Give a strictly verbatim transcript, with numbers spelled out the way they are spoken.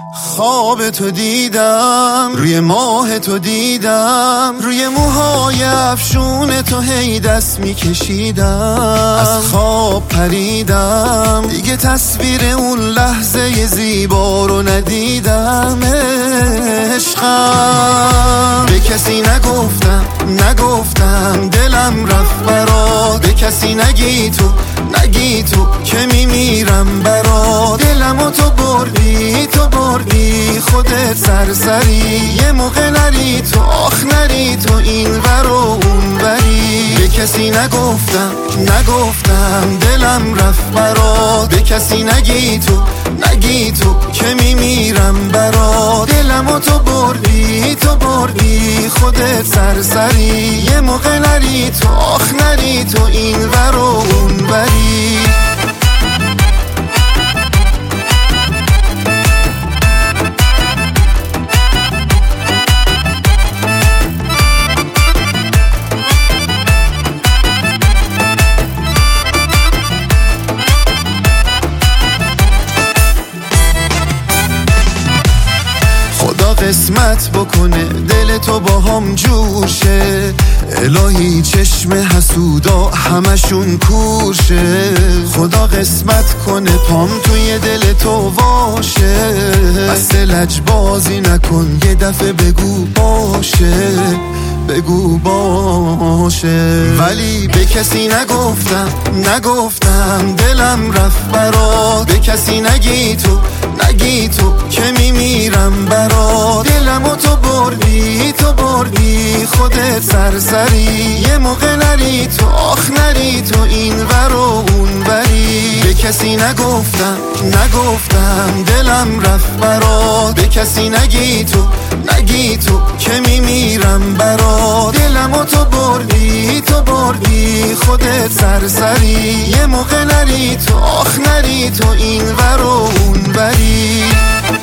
خواب تو دیدم، روی ماه تو دیدم، روی موهای افشون تو هی دست میکشیدم. از خواب پریدم، دیگه تصویر اون لحظه زیبا رو ندیدم. عشقم به کسی نگفتم، نگفتم دلم رفت برات. به کسی نگی تو، نگی تو که میمیرم برات. دلمو تو بردی، تو بردی خودت سرسری. یه موقع نری تو، آخ نری تو این ور و اون وری. به کسی نگفتم، نگفتم دلم رفت برات. به کسی نگی تو، نگی تو که میمیرم برات. دلمو تو بردی، تو بردی خودت سرسری. یه موقع نری تو، آخ نری تو این ور و اون وری. قسمت بکنه دل تو با هم جوشه. الهی چشم حسودا همشون کورشه. خدا قسمت کنه پام توی دل تو واشه. بس لجبازی نکن یه دفعه بگو باشه، بگو باشه. ولی به کسی نگفتم، نگفتم دلم رفت برات. به کسی نگی تو، نگی تو که میمیرم برات. دلمو تو بردی، تو بردی خودت سرسری. یه موقع نری تو، آخ نری تو این ور و اون وری. به کسی نگفتم، نگفتم دلم رفت برات. به کسی نگی تو، نگی تو که میمیرم برات. دلمو تو بردی، تو بردی خودت سرسری. یه موقع نری تو، آخ نری تو این ور و اون وری.